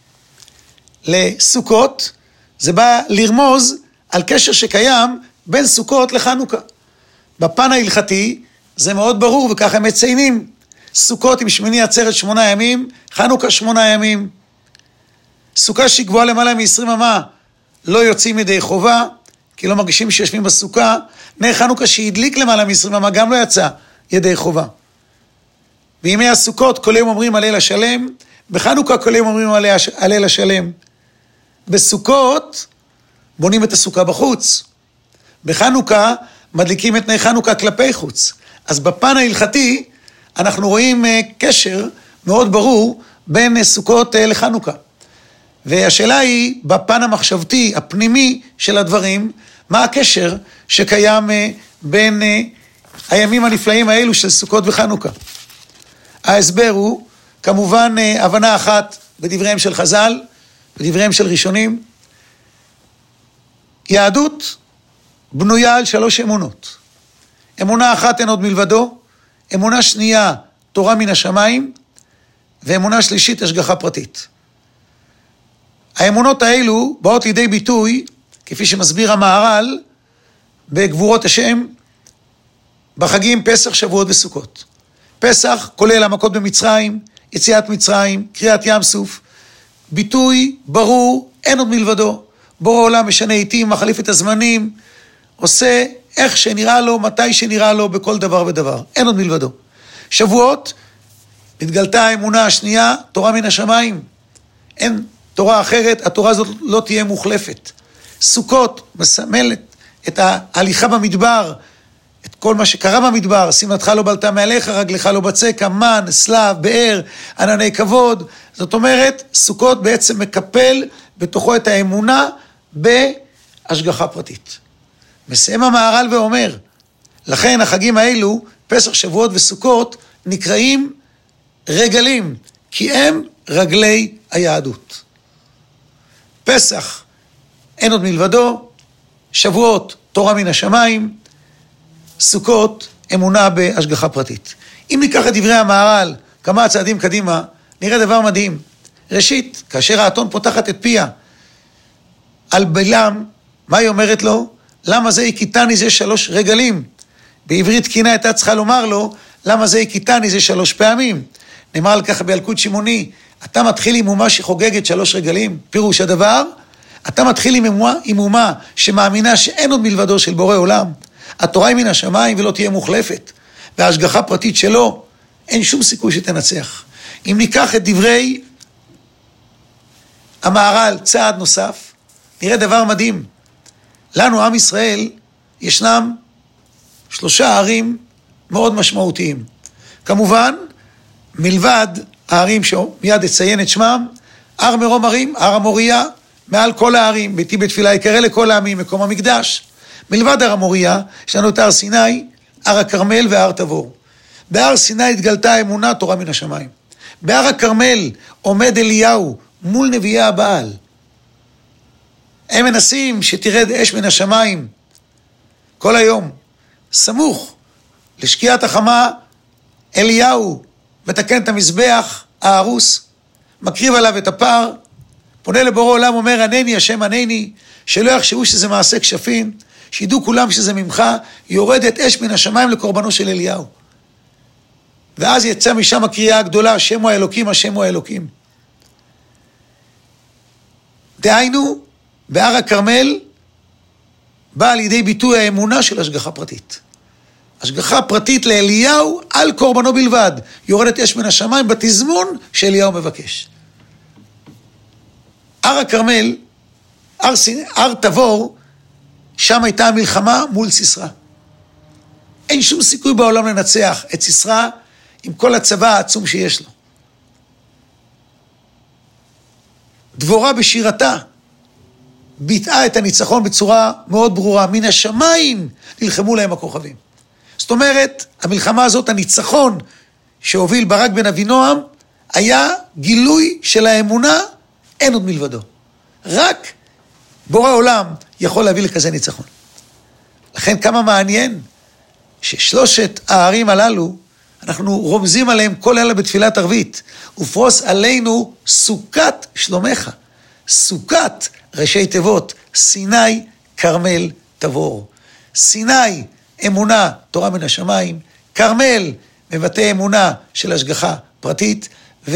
לסוכות, זה בא לרמוז על קשר שקיים בין סוכות לחנוכה. בפן ההלכתי זה מאוד ברור, וככה הם מציינים. סוכות עם שמיני עצרת שמונה ימים, חנוכה שמונה ימים. סוכה שהיא גבוהה למעלה מ-עשרים אמה, לא יוצאים ידי חובה, כי לא מרגישים שיושבים בסוכה. נר חנוכה שהדליק למעלה מ-עשרים אמה, גם לא יצא ידי חובה. בימי הסוכות כל יום אומרים הלל השלם, בחנוכה כל יום אומרים הלל השלם. בסוכות בונים את הסוכה בחוץ. בחנוכה מדליקים את נר חנוכה כלפי חוץ. אז בפן ההלכתי אנחנו רואים קשר מאוד ברור בין סוכות לחנוכה. והשאלה היא, בפן המחשבתי, הפנימי של הדברים, מה הקשר שקיים בין הימים הנפלאים האלו של סוכות וחנוכה? ההסבר הוא, כמובן, הבנה אחת בדבריהם של חז"ל, בדבריהם של ראשונים. יהדות בנויה על שלוש אמונות. אמונה אחת אין עוד מלבדו, אמונה שנייה תורה מן השמיים, ואמונה שלישית השגחה פרטית. האמונות האלו באות לידי ביטוי, כפי שמסביר המהר"ל, בגבורות השם, בחגים פסח, שבועות וסוכות. פסח כולל המכות במצרים, יציאת מצרים, קריאת ים סוף, ביטוי ברור, אין עוד מלבדו. בורא עולם משנה עיתים, מחליף את הזמנים, עושה איך שנראה לו, מתי שנראה לו, בכל דבר ודבר. אין עוד מלבדו. שבועות, התגלתה האמונה השנייה, תורה מן השמיים. אין תורה אחרת, התורה הזאת לא תהיה מוחלפת. סוכות מסמלת את ההליכה במדבר, את כל מה שקרה במדבר, שמלתך לא בלטה מעליך, רגלך לא בצק, המן, סלב, באר, ענני כבוד. זאת אומרת, סוכות בעצם מקפל בתוכו את האמונה בהשגחה פרטית. מסיים המהר"ל ואומר, לכן החגים האלו, פסח, שבועות וסוכות, נקראים רגלים, כי הם רגלי היהדות. פסח, אין עוד מלבדו, שבועות, תורה מן השמיים, סוכות, אמונה בהשגחה פרטית. אם ניקח את דברי המהר"ל, כמה צעדים קדימה, נראה דבר מדהים. ראשית, כאשר האתון פותחת את פיה, על בלעם, מה היא אומרת לו? למה זה הקיטני זה שלוש רגלים? בעברית תקינה הייתה צריכה לומר לו, למה זה הקיטני זה שלוש פעמים? נאמר על כך בילקוט שמעוני, אתה מתחיל עם אומה שחוגגת שלוש רגלים, פירוש הדבר, אתה מתחיל עם אומה, עם אומה שמאמינה שאין עוד מלבדו של בורא עולם, התורה היא מן השמיים ולא תהיה מוחלפת, וההשגחה פרטית שלו, אין שום סיכוי שתנצח. אם ניקח את דברי המהר"ל צעד נוסף, נראה דבר מדהים. לנו, עם ישראל, ישנם שלושה ערים מאוד משמעותיים. כמובן, מלבד הערים שמיד אציין את שמם, הר מרום ערים, הר המוריה, מעל כל הערים, ביתי בתפילה יקרא לכל העמים, מקום המקדש. מלבד הר המוריה, יש לנו את הר סיני, הר הכרמל והר תבור. בהר סיני התגלתה האמונה, תורה מן השמיים. בהר הכרמל עומד אליהו מול נביאי הבעל. הם מנסים שתרד אש מן השמיים כל היום. סמוך לשקיעת החמה, אליהו מתקן את המזבח ההרוס, מקריב עליו את הפר, פונה לבורא עולם, אומר, ענני השם ענני, שלא יחשבו שזה מעשה כשפים, שידעו כולם שזה ממך, יורדת אש מן השמיים לקורבנו של אליהו. ואז יצא משם הקריאה הגדולה, השם הוא האלוקים, השם הוא האלוקים. דהיינו, בהר הכרמל באה לידי ביטוי האמונה של השגחה פרטית. השגחה פרטית לאליהו על קורבנו בלבד, יורדת אש מן השמיים בתזמון שאליהו מבקש. הר הכרמל, הר, הר תבור, שם הייתה המלחמה מול סיסרא. אין שום סיכוי בעולם לנצח את סיסרא עם כל הצבא העצום שיש לו. דבורה בשירתה ביטאה את הניצחון בצורה מאוד ברורה. מן השמיים נלחמו להם הכוכבים. זאת אומרת, המלחמה הזאת, הניצחון שהוביל ברק בן אבינועם, היה גילוי של האמונה, אין עוד מלבדו. רק בורא עולם יכול להביא לכזה ניצחון. לכן כמה מעניין ששלושת הערים הללו, אנחנו רומזים עליהם כל אלה בתפילת ערבית, ופרוס עלינו סוכת שלומך. סוכת ראשי תיבות, סיני, כרמל, תבור. סיני, אמונה, תורה מן השמיים, כרמל, מבטא אמונה של השגחה פרטית,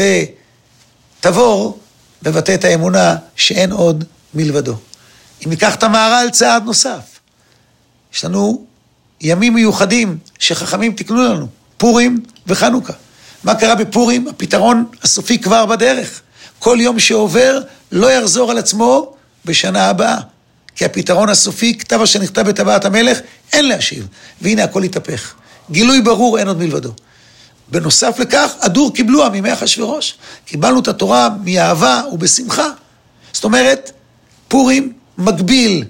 ותבור, מבטא את האמונה שאין עוד מלבדו. אם ניקח את המהר"ל צעד נוסף, יש לנו ימים מיוחדים שחכמים תקנו לנו, פורים וחנוכה. מה קרה בפורים? הפתרון הסופי כבר בדרך. כל יום שעובר לא יחזור על עצמו בשנה הבאה. כי הפתרון הסופי, כתב אשר נכתב בטבעת המלך, אין להשיב. והנה הכל התהפך. גילוי ברור, אין עוד מלבדו. בנוסף לכך, הדור קיבלוה מימי אחשוורוש. קיבלנו את התורה מאהבה ובשמחה. זאת אומרת, פורים מקביל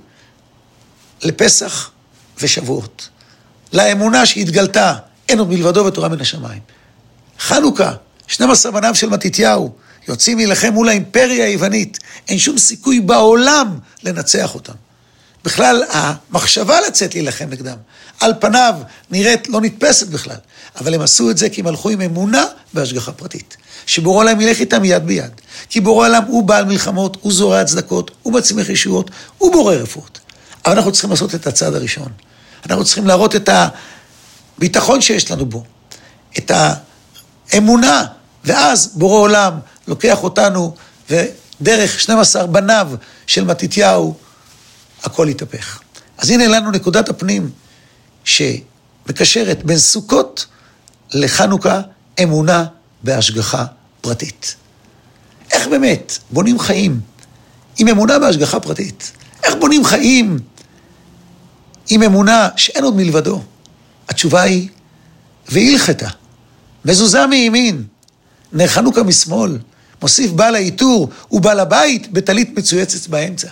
לפסח ושבועות. לאמונה שהתגלתה, אין עוד מלבדו בתורה מן השמיים. חנוכה, שנים עשר בניו של מתתיהו, יוצאים להילחם מול האימפריה היוונית. אין שום סיכוי בעולם לנצח אותם. בכלל, המחשבה לצאת להילחם נגדם, על פניו נראית לא נתפסת בכלל. אבל הם עשו את זה כי הם הלכו עם אמונה בהשגחה פרטית. שבורא עולם ילך איתם יד ביד. כי בורא עולם הוא בעל מלחמות, הוא זורע הצדקות, הוא מצמיח ישועות, הוא בורא רפואות. אבל אנחנו צריכים לעשות את הצעד הראשון. אנחנו צריכים להראות את הביטחון שיש לנו בו. את האמונה, ואז בורא עולם לוקח אותנו, ודרך שנים עשר בניו של מתתיהו, הכל יתהפך. אז הנה לנו נקודת הפנים, שמקשרת בין סוכות לחנוכה, אמונה בהשגחה פרטית. איך באמת בונים חיים עם אמונה בהשגחה פרטית? איך בונים חיים עם אמונה שאין עוד מלבדו? התשובה היא, והלכתה, מזוזה מימין, נר חנוכה משמאל, מוסיף בעל העיטור ובעל הבית בטלית מצויצת באמצע.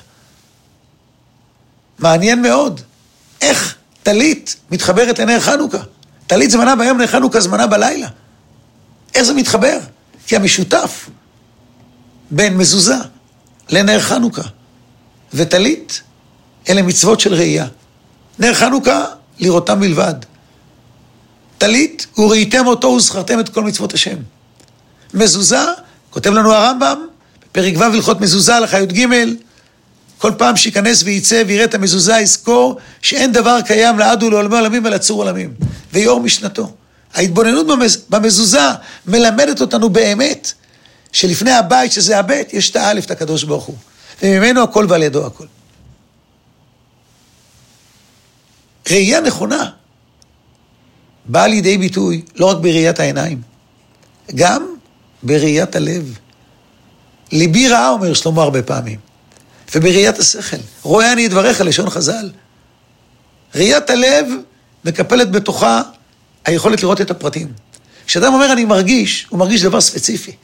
מעניין מאוד, איך טלית מתחברת לנר חנוכה. טלית זמנה ביום, נר חנוכה זמנה בלילה. איך זה מתחבר? כי המשותף בין מזוזה לנר חנוכה וטלית, אלה מצוות של ראייה. נר חנוכה לראותם בלבד. טלית, וראיתם אותו וזכרתם את כל מצוות השם. מזוזה, כותב לנו הרמב"ם, בפרק ו' הלכות מזוזה לחיות ג', כל פעם שיכנס וייצא ויראה את המזוזה, יזכור שאין דבר קיים לעד ולעולמי עולמים אלא צור עולמים. ויור משנתו. ההתבוננות במזוזה מלמדת אותנו באמת, שלפני הבית, שזה הבית, יש את האלף, את הקדוש ברוך הוא. וממנו הכל ועל ידו הכל. ראייה נכונה, באה לידי ביטוי, לא רק בראיית העיניים, גם בראיית הלב. ליבי ראה, אומר שלמה הרבה פעמים, ובראיית השכל. רואה אני את דבריך, לשון חז"ל. ראיית הלב מקפלת בתוכה היכולת לראות את הפרטים. כשאדם אומר אני מרגיש, הוא מרגיש דבר ספציפי.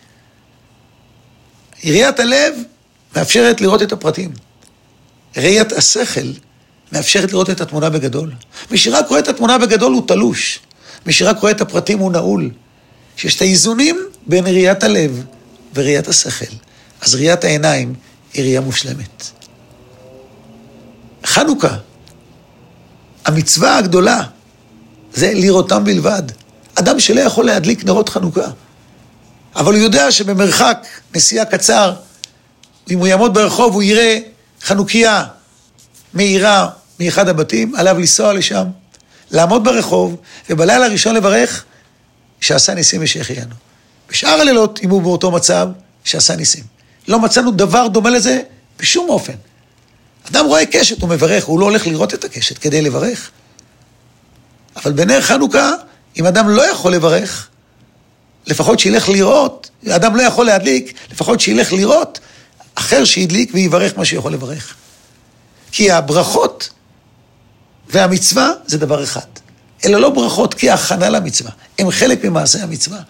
ראיית הלב מאפשרת לראות את הפרטים. ראיית השכל מאפשרת לראות את התמונה בגדול. מי שרק רואה את התמונה בגדול הוא תלוש. מי שרק רואה את הפרטים הוא נעול. שיש את האיזונים בין ראיית הלב וראיית השכל. אז ראיית העיניים היא ראייה מושלמת. חנוכה, המצווה הגדולה, זה לראותם בלבד. אדם שלא יכול להדליק נרות חנוכה, אבל הוא יודע שבמרחק נסיעה קצר, אם הוא יעמוד ברחוב, הוא יראה חנוכיה מהירה מאחד הבתים, עליו לנסוע לשם, לעמוד ברחוב, ובלילה הראשון לברך, שעשה ניסים ושהחיינו. בשאר הלילות, אם הוא באותו מצב, שעשה ניסים. לא מצאנו דבר דומה לזה בשום אופן. אדם רואה קשת, הוא מברך, הוא לא הולך לראות את הקשת כדי לברך. אבל בנר חנוכה, אם אדם לא יכול לברך, לפחות שילך לראות, אדם לא יכול להדליק, לפחות שילך לראות, אחר שידליק ויברך מה שיכול לברך. כי הברכות והמצווה זה דבר אחד. אלא לא ברכות כהכנה למצווה, הם חלק ממעשה המצווה.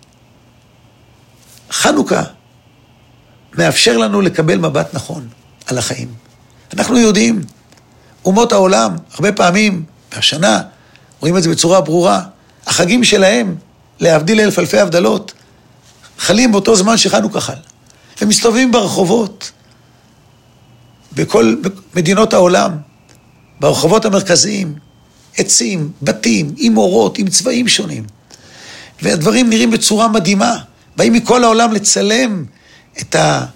חנוכה מאפשר לנו לקבל מבט נכון על החיים. אנחנו יודעים, אומות העולם, הרבה פעמים, בשנה, רואים את זה בצורה ברורה, החגים שלהם, להבדיל אלף אלפי הבדלות, חלים באותו זמן שחנוכה חל. ומסתובבים ברחובות, בכל מדינות העולם, ברחובות המרכזיים, עצים, בתים, עם אורות, עם צבעים שונים. והדברים נראים בצורה מדהימה. באים מכל העולם לצלם את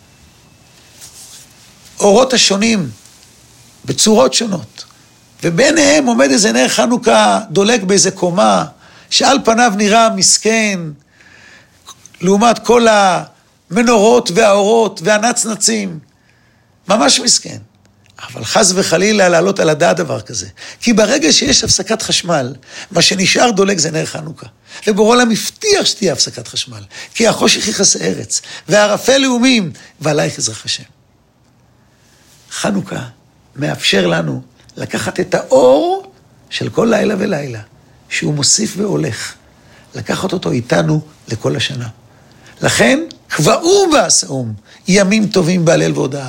האורות השונים בצורות שונות. וביניהם עומד איזה נר חנוכה דולק באיזה קומה, שעל פניו נראה מסכן, לעומת כל המנורות והאורות והנצנצים. ממש מסכן. אבל חס וחלילה לעלות על הדעת דבר כזה. כי ברגע שיש הפסקת חשמל, מה שנשאר דולק זה נר חנוכה. ובורא עולם מבטיח שתהיה הפסקת חשמל. כי החושך יכסה ארץ, והערפל לאומים, ועלייך יזרח השם. חנוכה מאפשר לנו לקחת את האור של כל לילה ולילה, שהוא מוסיף והולך, לקחת אותו איתנו לכל השנה. לכן, קבעו ועשאום, ימים טובים בהלל והודאה.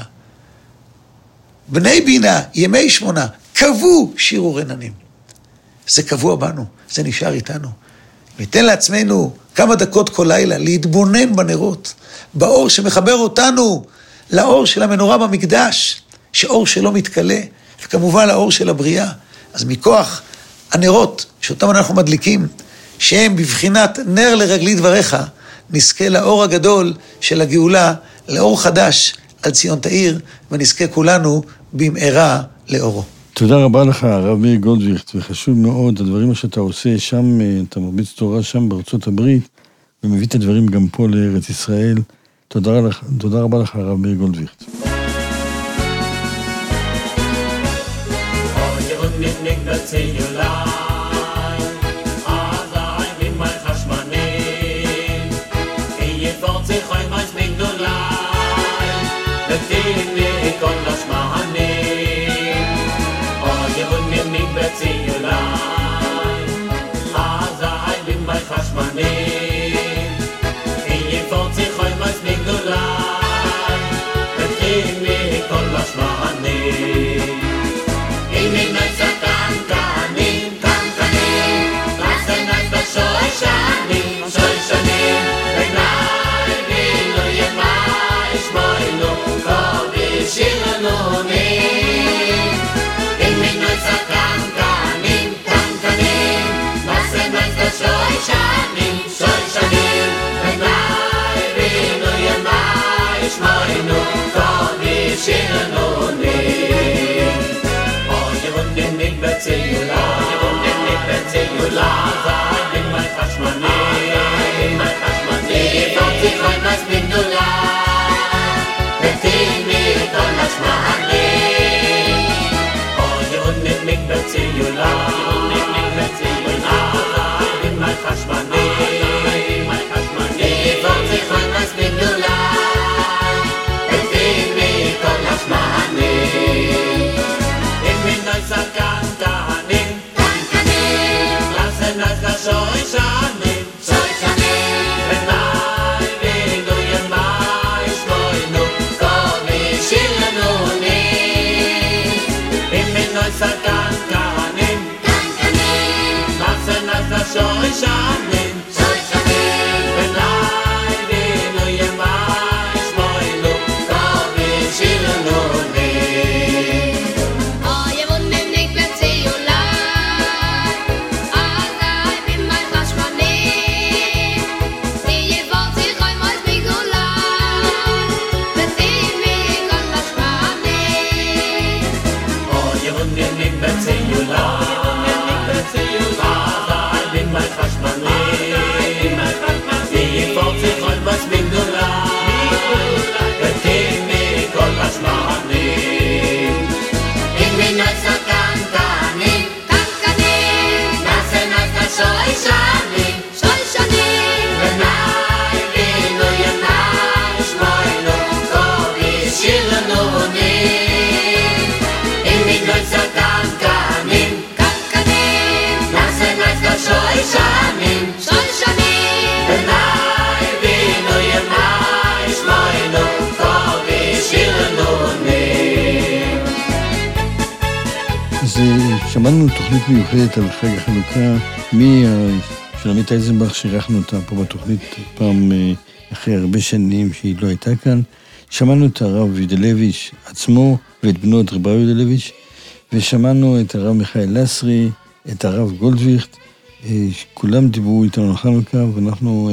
בני בינה, ימי שמונה, קבעו שירו רננים. זה קבוע בנו, זה נשאר איתנו. ניתן לעצמנו כמה דקות כל לילה להתבונן בנרות, באור שמחבר אותנו לאור של המנורה במקדש, שאור שלא מתקלה, וכמובן לאור של הבריאה. אז מכוח הנרות שאותם אנחנו מדליקים, שהם בבחינת נר לרגלי דבריך, נזכה לאור הגדול של הגאולה, לאור חדש על ציון תאיר, ונזכה כולנו במהרה לאורו. תודה רבה לך, הרב מאיר גולדוויכט, וחשוב מאוד, הדברים שאתה עושה שם, אתה מרביץ תורה שם בארצות הברית, ומביא את הדברים גם פה לארץ ישראל. תודה, לך, תודה רבה לך, הרב מאיר גולדוויכט. Shoy shanim, shoy shanim, שמענו תוכנית מיוחדת על חג החנוכה משלומית אייזנבך, שאירחנו אותה פה בתוכנית פעם אחרי הרבה שנים שהיא לא הייתה כאן. שמענו את הרב יודלביץ' עצמו ואת בנו את רב יודלביץ', ושמענו את הרב מיכאל לסרי, את הרב גולדוויכט, כולם דיברו איתנו על חנוכה, ואנחנו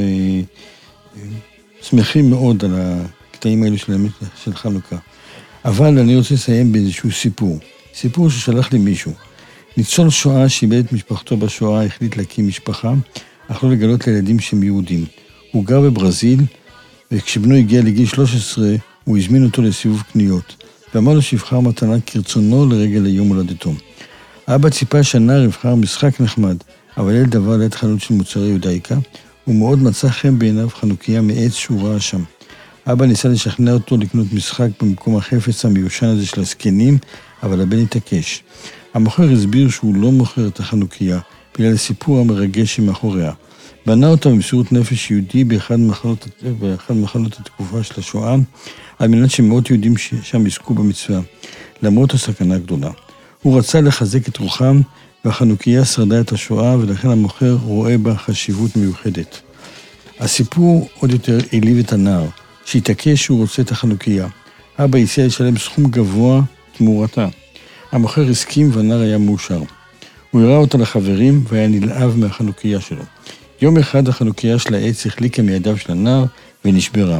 שמחים מאוד על הקטעים האלו של, של חנוכה. אבל אני רוצה לסיים באיזשהו סיפור, סיפור ששלח לי מישהו. ניצול שואה שאיבד את משפחתו בשואה, החליט להקים משפחה, אך לא לגלות לילדים שהם יהודים. הוא גר בברזיל, וכשבנו הגיע לגיל שלוש עשרה, הוא הזמין אותו לסיבוב קניות, ואמר לו שיבחר מתנה כרצונו לרגל היום הולדתו. אבא ציפה שהנער יבחר משחק נחמד, אבל ילד עבר ליד חנות של מוצרי יודאיקה, הוא מאוד מצא חן בעיניו חנוכיה מעץ שהוא ראה שם. אבא ניסה לשכנע אותו לקנות משחק במקום החפץ המיושן הזה של הזקנים, אבל הבן התעקש. המוכר הסביר שהוא לא מוכר את החנוכיה, בגלל הסיפור המרגש שמאחוריה. בנה אותה במסירות נפש יהודי באחד מחנות, באחד מחנות התקופה של השואה, על מנת שמאות יהודים שם יזכו במצווה, למרות הסכנה הגדולה. הוא רצה לחזק את רוחם, והחנוכיה שרדה את השואה, ולכן המוכר רואה בה חשיבות מיוחדת. הסיפור עוד יותר העליב את הנער, שהתעקש שהוא רוצה את החנוכיה. אבא הציע לשלם סכום גבוה תמורתה. המוכר הסכים והנער היה מאושר. הוא הראה אותה לחברים והיה נלהב מהחנוכיה שלו. יום אחד החנוכיה של העץ החליקה מידיו של הנער ונשברה.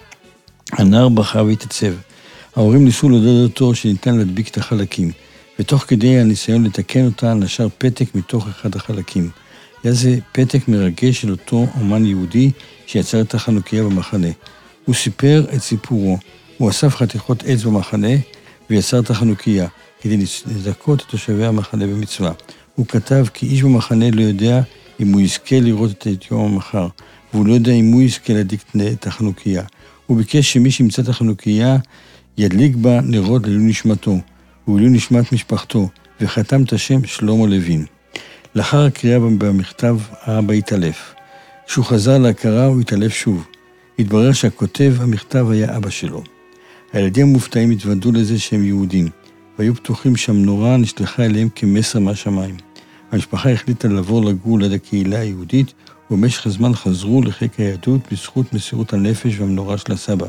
הנער בכה והתעצב. ההורים ניסו לעודד אותו שניתן להדביק את החלקים, ותוך כדי הניסיון לתקן אותה נשר פתק מתוך אחד החלקים. היה זה פתק מרגש של אותו אומן יהודי שיצר את החנוכיה במחנה. הוא סיפר את סיפורו. הוא אסף חתיכות עץ במחנה ויצר את החנוכיה כדי לזכות את תושבי המחנה במצווה. הוא כתב כי איש במחנה לא יודע אם הוא יזכה לראות את יום המחר, והוא לא יודע אם הוא יזכה להדליק את החנוכיה. הוא ביקש שמי שימצא את החנוכיה ידליק בה נרות לעילוי נשמתו, ולעילוי נשמת משפחתו, וחתם את השם שלמה לוין. לאחר הקריאה במכתב האבא התעלף. כשהוא חזר להכרה הוא התעלף שוב. התברר שהכותב המכתב היה אבא שלו. הילדים המופתעים התוודעו לזה שהם יהודים, והיו פתוחים שהמנורה נשלחה אליהם כמסר מהשמיים. המשפחה החליטה לעבור לגור ליד הקהילה היהודית, ובמשך הזמן חזרו לחיק היהדות בזכות מסירות הנפש והמנורה של הסבא.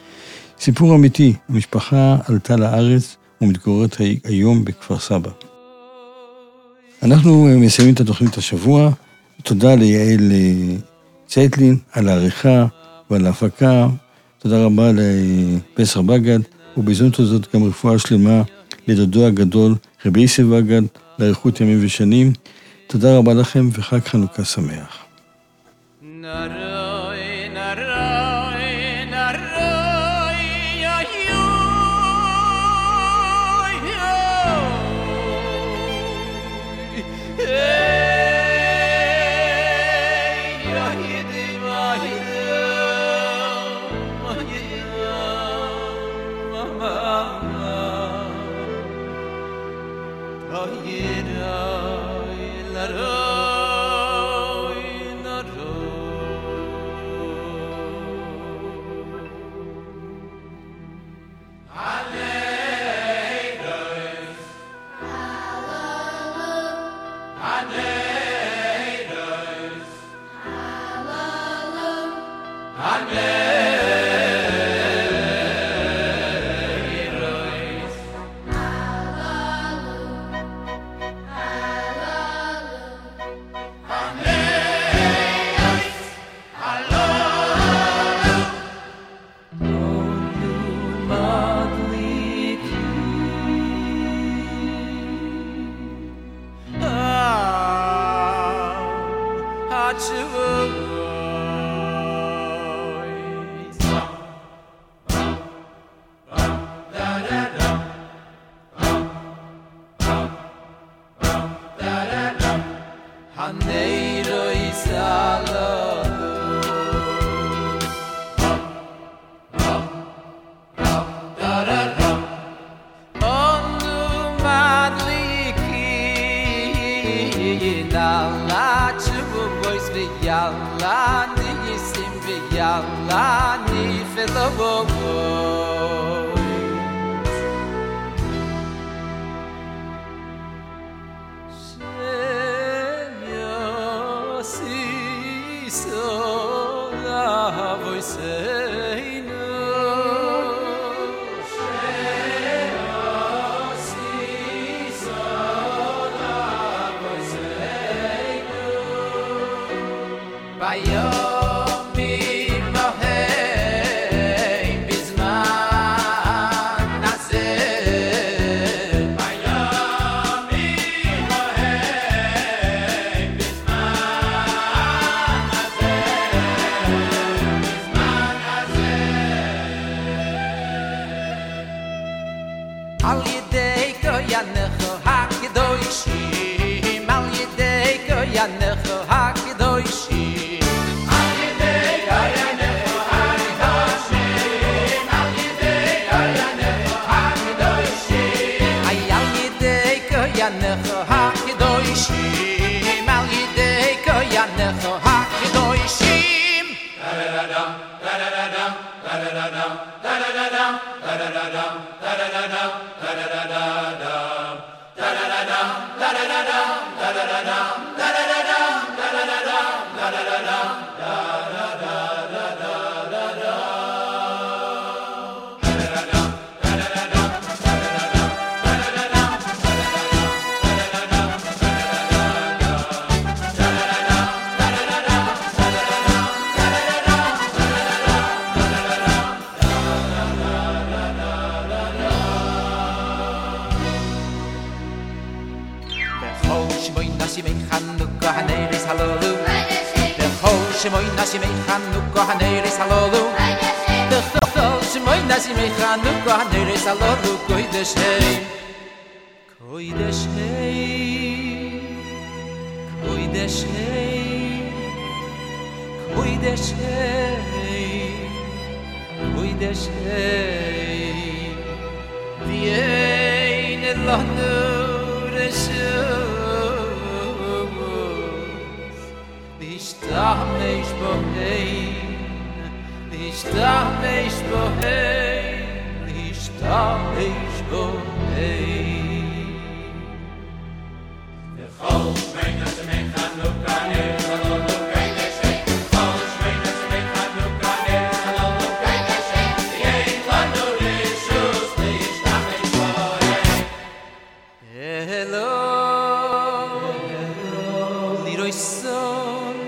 סיפור אמיתי, המשפחה עלתה לארץ ומתגוררת היום בכפר סבא. אנחנו מסיימים את התוכנית השבוע. תודה ליעל צייטלין על העריכה ועל ההפקה. תודה רבה לפסר בגד, ובהזדמנות הזאת גם רפואה שלמה לדודו הגדול, רבי יוסף בגד, לאריכות ימים ושנים. תודה רבה לכם וחג חנוכה שמח. נרוי, נרוי, נרוי, יוי, יוי, יוי, Avoseinu Bayomim Mohem Bizman Nazeh Bayomim Mohem Bizman Nazeh Bizman Nazeh Al Yedei Koyanecho HaKadoshim Al Yedei Koyanecho HaKadoshim Yanecho HaKadoshim Al Yidei Koyanecho HaKadoshim Da-da-da-dum, da-da-da-dum, da-da-da-dum, da-da-da-dum, da-da-da-dum, da-da-da-dum, da-da-da-dum, da-da-da-dum, da-da-da-dum, da-da-da-dum, da-da-da-dum, da-da-da-dum, da-da-da-dum, Chanukah Haneris Halolu The Chol Shemoy Nasimei Chanukah Haneris Halolu The Chol Shemoy Nasimei Chanukah Haneris Halolu Koidesh Hey Koidesh Hey Koidesh Hey Koidesh Hey Koidesh Hey V'yein Elonu Reshu Ishtah meish bohein, Ishtah meish bohein, Ishtah meish bohein. V'chol shmei nasimei Chanukah Neris Halolu Kodesh Hey. V'chol shmei nasimei Chanukah Neris Halolu Kodesh Hey. V'yein lanu rishus Ishtah meish bohein. Hello, Leroy Son.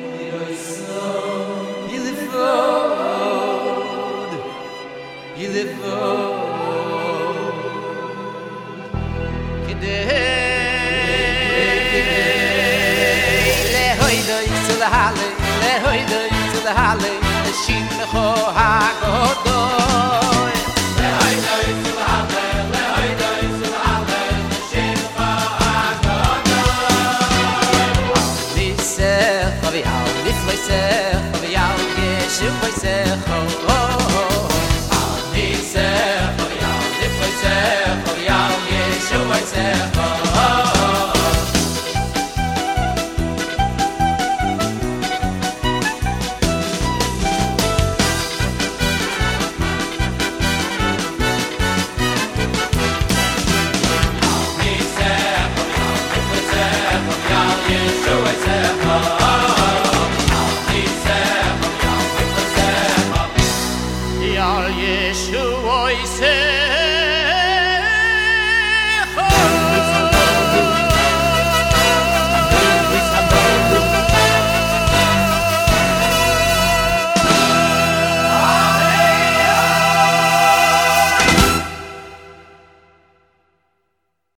Lehoy doy to the Halle, the Shin Lecho HaGodoy. Lehoy doy to the Halle, Lehoy doy to the Halle, the Shin Lecho HaGodoy. Nisech Avial, Nifloisech Avial, Yeshu Voisecho. Nisech Avial, Nifloisech Avial, Yeshu Voisecho. Yeshua